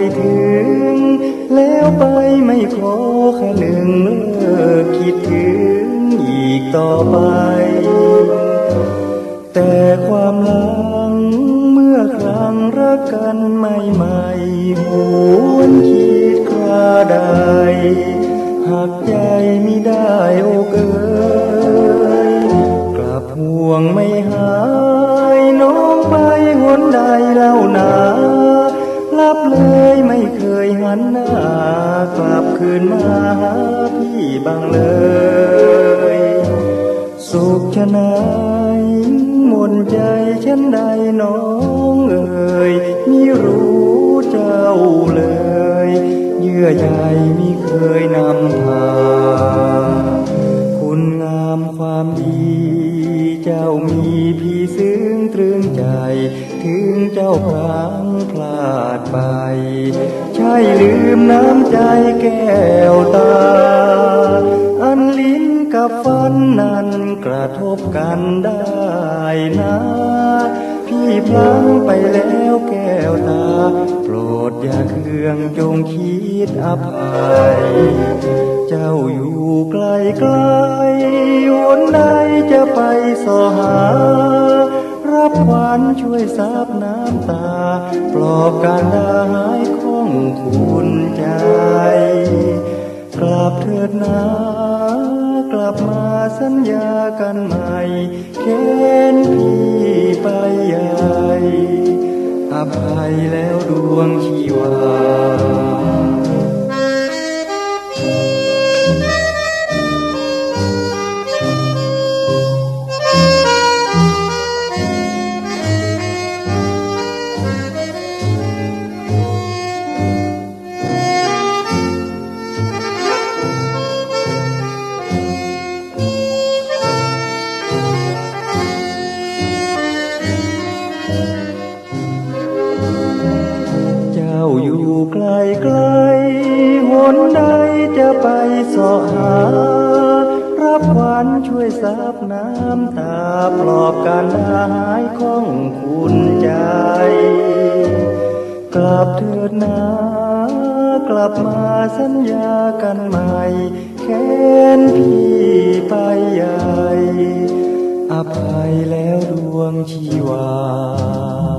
ถึงแล้วไปไม่ขอแค่หนึ่งเลิกคิดถึงอีกต่อไปแต่ความหลังเมื่อครั้งรักกันใหม่ๆหวนคิดคราใดหากใจมิได้โอเกยกลับห่วงไม่หายน้องไปหนใดเล่านาลับเลยไม่เคยหันหน้ากลับคืนมาหาพี่บ้างเลยสุขชะไหนหมดใจฉันใดน้องเอ่ยมิรู้เจ้าเลยเยื่อใยมิเคยนำพาคุณงามความดีเจ้ามีพี่ซึ้งตรึงใจถึงเจ้าพลั้งพลาดไปใช่ลืมน้ำใจแก้วตาอันลิ้นกับฟันนั้นกระทบกันได้นะพี่พลั้งไปแล้วแก้วตาโปรดอย่าเคืองจงคิดอภัยเจ้าอยู่ไกลไกลวันใดจะไปสอหารับขวัญช่วยซับน้ำตาปลอบการดาหายของคุณใจกลับเถิดนะกลับมาสัญญากันใหม่เข็นพี่ไปใหญ่อภัยแล้วดวงชีวาอยู่ไกลไกลหนใดจะไปเสาะหารับขวัญช่วยซับน้ำตาปลอบการหายของคุณใจกลับเถิดนะกลับมาสัญญากันใหม่แค้นพี่ไปใหญ่อภัยแล้วดวงชีวา